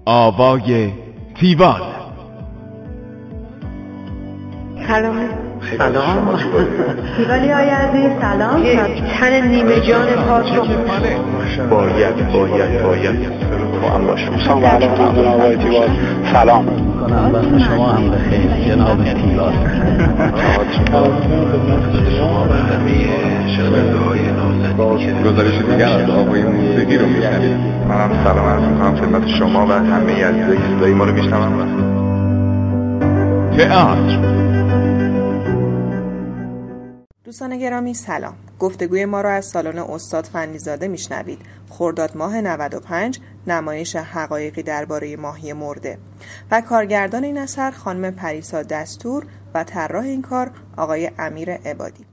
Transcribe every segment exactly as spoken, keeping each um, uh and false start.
آوای تیوان. سلام. سلام تیوالی های عزیز سلام. یک تن نیمه جان پاک رو باید باید باید با هم باشم. سلام علیکم جناب آقای تیوان. سلام کنم وقت شما هم بخیر جناب تیوان. شما و همه شنونده های نازنینی که گزارش دیگر از آقای موسیقی رو میشنید. منم سلام عرض میکنم خدمت شما و همه عزیزایی که صدای ما رو میشنون. تئاتر. دوستان گرامی سلام. گفتگوی ما را از سالن استاد فنی‌زاده میشنوید. خرداد ماه نود و پنج، نمایش حقایقی درباره ماهی مرده و کارگردان این اثر خانم پریسا دستور و طراح این کار آقای امیر عبادی.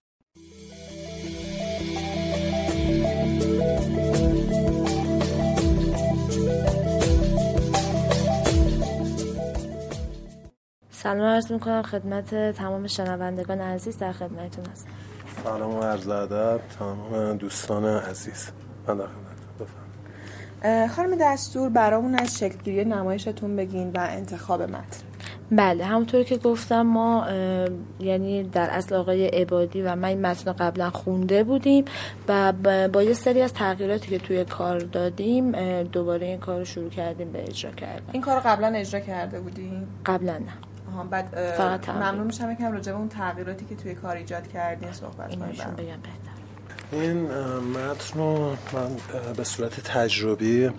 سلام عرض میکنم خدمت تمام شنوندگان عزیز، در خدمتتون هستم. سلام و عرض ادب تمام دوستان عزیز، من در خدمتتون. بفرمایید. خانم دستور برامون از شکل‌گیری نمایشتون بگین و انتخاب متن. بله، همونطوری که گفتم ما یعنی در اصل آقای عبادی و من این متن قبلا خونده بودیم و با یه سری از تغییراتی که توی کار دادیم دوباره این کار رو شروع کردیم به اجرا کردن. این کار رو قبلا اجرا کرده بودیم؟ قبلا نه. آها، بعد فقط ممنون میشم یکم راجع به اون تغییراتی که توی کار ایجاد کردین صحبت کنید. اینشون بگم بهتر. این متن رو من به صورت تجربی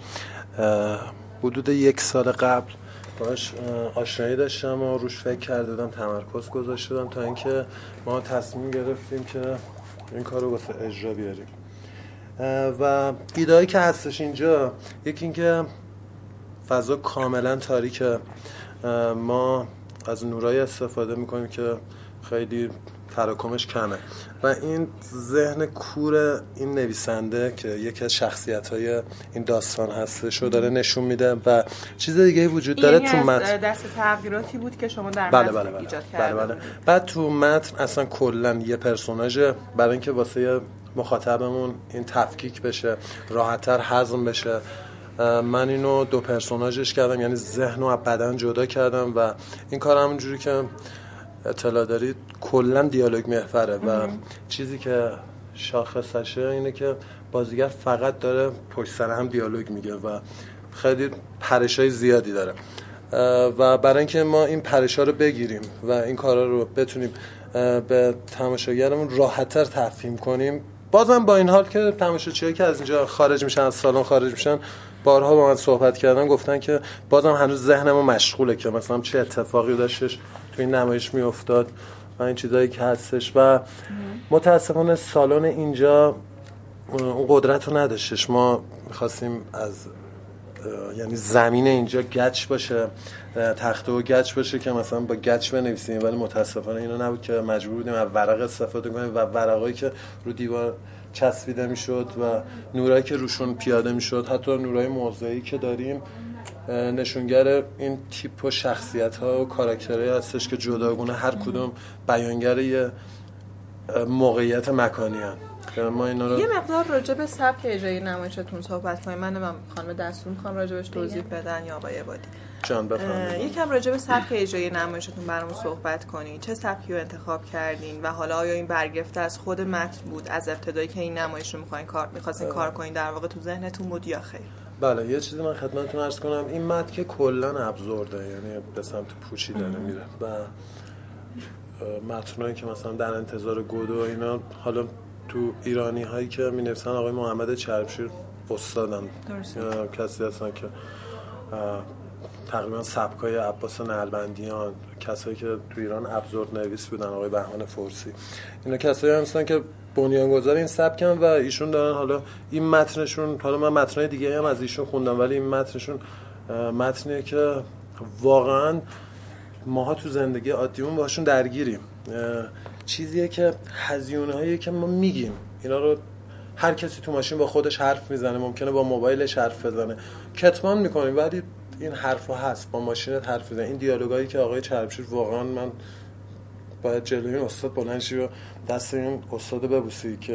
حدود یک سال قبل باش آشنایی داشتم و روش فکر کرده بودم، تمرکز گذاشته بودم تا اینکه ما تصمیم گرفتیم که این کار رو واسه اجرا بیاریم. و ایده‌ای که هستش اینجا یکی این که فضا کاملا تاریکه، ما از نورایی استفاده میکنیم که خیلی تراکمش کمه و این ذهن کور این نویسنده که یکی از شخصیت‌های این داستان هستش رو داره نشون میده و چیز دیگه وجود داره تو متن. دست تغییراتی بود که شما در بله متن بله بله. ایجاد بله کردید. بله. بعد تو متن اصلا کلا یه پرسوناژه برای اینکه واسه مخاطبمون این تفکیک بشه، راحت‌تر هضم بشه، من اینو دو پرسوناژش کردم، یعنی ذهن و بدن جدا کردم و این کار همونجوری که اطلاع دارید کلا دیالوگ محوره و چیزی که شاخصشه اینه که بازیگر فقط داره پشت سر هم دیالوگ میگه و خیلی پرشای زیادی داره و برای اینکه ما این پرشا رو بگیریم و این کارا رو بتونیم به تماشاگرمون راحت‌تر تفهیم کنیم، بازم با این حال که تماشاچیایی که از اینجا خارج میشن، از سالن خارج میشن، بارها با من صحبت کردن، گفتن که بازم هنوز ذهنمون مشغوله که مثلا چه اتفاقی داشتش تو این نمایش میافتاد و این چیزایی که هستش و متاسفانه سالن اینجا اون قدرت رو نداشتش. ما میخواستیم از یعنی زمین اینجا گچ باشه، تخته و گچ باشه که مثلا با گچ بنویسیم، ولی متاسفانه اینو نبود که مجبور بودیم از ورق استفاده کنیم و ورقایی که رو دیوار چسبیده میشد و نورایی که روشون پیاده میشد، حتی نورای موضعی که داریم نشونگر این تیپ و شخصیت ها و کاراکترهایی هستش که جداگونه هر کدوم بیانگر یه موقعیت مکانی هست. ما اینا رو یه مقدار راجع به سبک اجرای نمایشتون صحبت کنیم. من و خانم دستور میخوام راجع بهش توضیح بدن یا آقای عبادی. جان بفرمایید. یکم راجع به سبک اجرای نمایشتون برامون صحبت کنین. چه سبکی رو انتخاب کردین و حالا آیا این برگرفته از خود متن بود از ابتدایی که این نمایش رو میخواین کار می‌خواستین کار کنین، در واقع تو ذهنتون بود یا خیر؟ بله، یه چیزی من خدمتتون عرض کنم، این متن که کلا ابزورده، یعنی به سمت پوچیدن میره و متنایی که مثلا در انتظار گودو اینا، حالا تو ایرانی هایی که می نویسن آقای محمد چربشیر استادن، کسی هستن که تقریبا سبکای عباس نلبندیان، کسایی که تو ایران ابزورد نویس بودن، آقای بهمن فرسی، اینا کسایی هستن که بنیانگذار این سبکن و ایشون دارن حالا این متنشون، حالا من متنای دیگه هم از ایشون خوندم ولی این متنشون متنیه که واقعا ماها تو زندگی عادیمون باشون درگیریم، چیزیه که هزیونه هایی که ما میگیم اینا رو هر کسی تو ماشین با خودش حرف میزنه، ممکنه با موبایلش حرف بزنه، کتمان میکنیم ولی این حرفا هست، با ماشینت حرف بزنه. این دیالوگایی که آقای چربشیر، واقعا من باید جلوی این استاد بلند شی و دست این استاد ببوسی که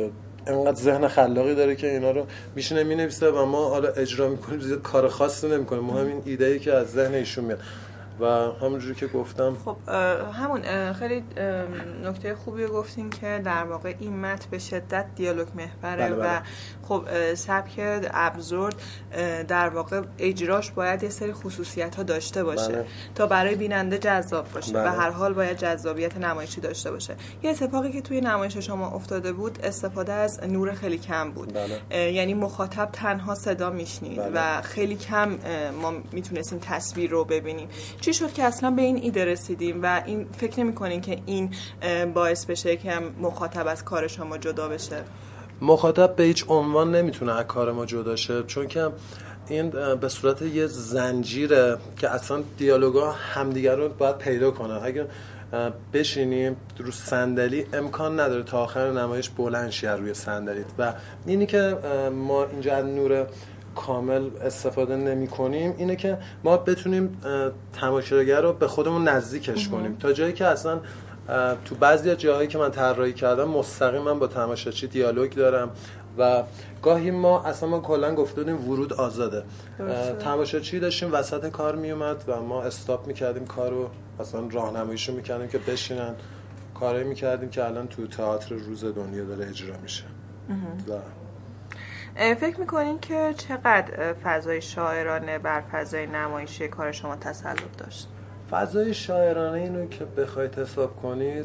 انقدر ذهن خلاقی داره که اینا رو میشینه مینویسه و ما حالا اجرا میکنیم، زیاد کار خاصی نمیکنیم، ما همین ایده‌ای که از ذهن ایشون میاد و همونجوری که گفتم. خب همون خیلی نکته خوبی گفتین که در واقع این متن به شدت دیالوگ محوره. بله بله. و خب سبک ابزورد در واقع اجراش باید یه سری خصوصیت ها داشته باشه. بله. تا برای بیننده جذاب باشه. بله. و هر حال باید جذابیت نمایشی داشته باشه. یه اتفاقی که توی نمایش شما افتاده بود استفاده از نور خیلی کم بود. بله. یعنی مخاطب تنها صدا میشنید. بله. و خیلی کم ما میتونستیم تصویر رو ببینیم. چی شد که اصلا به این ایده رسیدیم و این فکر نمی‌کنین که این باعث بشه که مخاطب از کار شما جدا بشه؟ مخاطب به هیچ عنوان نمیتونه از کار ما جدا شه، چون که این به صورت یه زنجیره که اصلا دیالوگا همدیگر رو باید پیدا کنن. اگر بشینیم رو صندلی امکان نداره تا آخر نمایش بلند شه روی صندلیت و اینی که ما اینجا از نور کامل استفاده نمی کنیم اینه که ما بتونیم تماشاگر رو به خودمون نزدیکش کنیم تا جایی که اصلا تو بعضی از جاهایی که من طراحی کردم مستقیما با تماشاچی دیالوگ دارم و گاهی ما اصلا ما کلا گفته بودیم ورود آزاده، تماشاچی داشتیم وسط کار می اومد و ما استاپ میکردیم کارو، اصلا راهنماییشو میکردیم که بشینن، کاری میکردیم که الان تو تئاتر روز دنیا داره اجرا میشه. و فکر میکنین که چقدر فضای شاعرانه بر فضای نمایشی کار شما تسلط داشت؟ فضای شاعرانه اینو که بخواید حساب کنید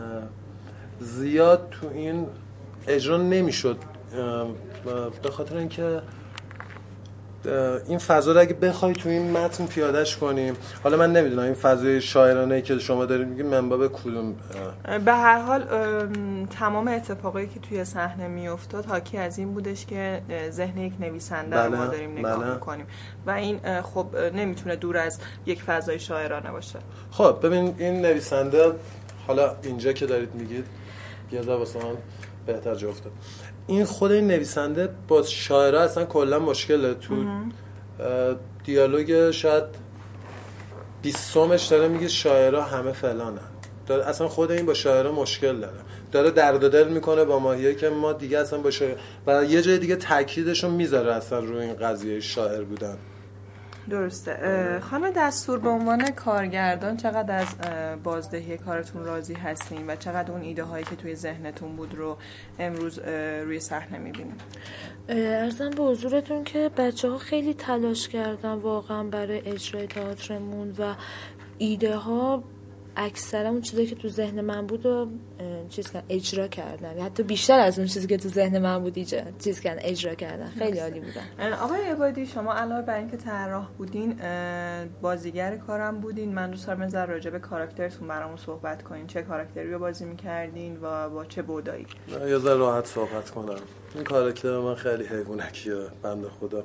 زیاد تو این اجرا نمیشد، به خاطر اینکه این فضا رو اگه بخوای تو این متن پیادهش کنیم، حالا من نمیدونم این فضای شاعرانه که شما دارید میگید منبع کدوم. به هر حال تمام اتفاقایی که توی صحنه میافتاد حاکی از این بودش که ذهن یک نویسنده بله، رو ما داریم نگاه بله. میکنیم و این خب نمیتونه دور از یک فضای شاعرانه باشه. خب ببین این نویسنده، حالا اینجا که دارید میگید یه ذره واسه من بهتر جا افتاد، این خود این نویسنده با شاعرها اصلا کلا مشکله. تو دیالوگ شاید بیستمش داره میگه شاعرها همه فلانن، داره اصلا خود این با شاعرها مشکل داره، داره درد و دل میکنه با ماهیه که ما دیگه اصلا با شاعر و یه جای دیگه تاکیدشو میذاره اصلا روی این قضیه شاعر بودن. درسته. خانم دستور به عنوان کارگردان چقدر از بازدهی کارتون راضی هستین و چقدر اون ایده هایی که توی ذهنتون بود رو امروز روی صحنه میبینین؟ عرضم به حضورتون که بچه ها خیلی تلاش کردن واقعا برای اجرای تئاترمون و ایده ها اکثرا اون چیزی که تو ذهن من بود و چیز کردن اجرا کردن، حتی بیشتر از اون چیزی که تو ذهن من بود ایجا چیز کردن اجرا کردن. خیلی عالی بودن. آقای عبادی شما علاوه بر اینکه طراح بودین بازیگر کارم بودین، من دوست دارم از راجع به کاراکترتون برامون صحبت کنین. چه کاراکتری رو بازی می‌کردین و با چه بودایی؟ یه ذره راحت صحبت کنم. این کاراکتر من خیلی حیوانکیه بنده خدا،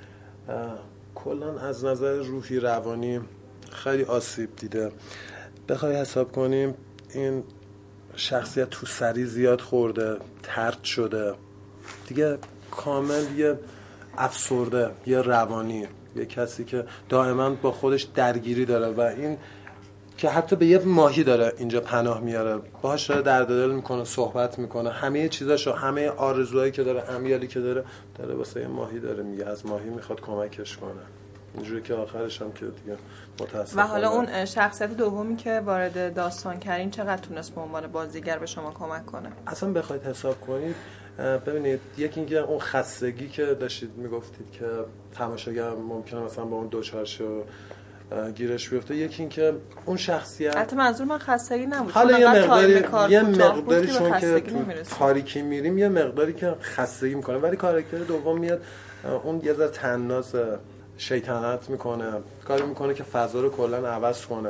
کلا از نظر روحی روانی خیلی آسیب دیده. بخوای حساب کنیم این شخصیت تو سری زیاد خورده، طرد شده دیگه، کامل یه افسرده، یه روانی، یه کسی که دائما با خودش درگیری داره و این که حتی به یه ماهی داره اینجا پناه میاره، باهاش داره درد دل میکنه، صحبت میکنه، همه چیزاشو، همه آرزوهایی که داره، امیالی که داره داره واسه یه ماهی داره میگه، از ماهی میخواد کمکش کنه، اینجوری که آخرش هم که دیگه متاسفانه. و حالا اون شخصیت دومی که وارد داستان کردین چقدر تونست به عنوان بازیگر به شما کمک کنه؟ اصلا بخواید حساب کنید ببینید، یکی اینکه اون خستگی که داشتید میگفتید که تماشاگر ممکنه مثلا با اون دوچارشه گیرش بیفته، یکی اینکه اون شخصیت البته منظور من خستگی نبود، حالا یه مقداری یه مقداری چون که تو تاریکی میریم یه مقداری که خستگی میکنه، ولی کاراکتر دوم میاد اون یه ذره طناز شیطنت میکنه، کاری میکنه که فضا رو کلا عوض کنه.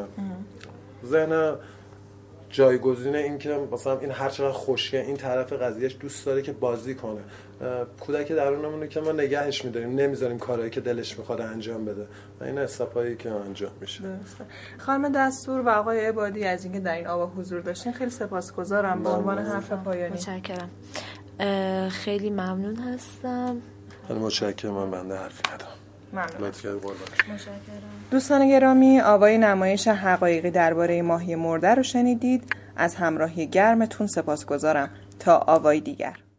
ذهن جایگزین این که مثلا این هر چقدر خوشگه این طرف قضیهش دوست داره که بازی کنه، کودک درونمونه که ما نگهش میداریم، نمیذاریم کارهایی که دلش میخواد انجام بده و این استاپایی که انجام میشه. درسته. خانم دستور و آقای عبادی از اینکه در این آوا حضور داشتین خیلی سپاسگزارم. به عنوان حرف پایانی متشکرم. خیلی ممنون هستم. خیلی متشکرم. من بنده حرفی ندارم. ممنون. متشکرم. دوستان گرامی، آوای نمایش حقایقی درباره ماهی مرده رو شنیدید. از همراهی گرمتون سپاسگزارم. تا آوای دیگر.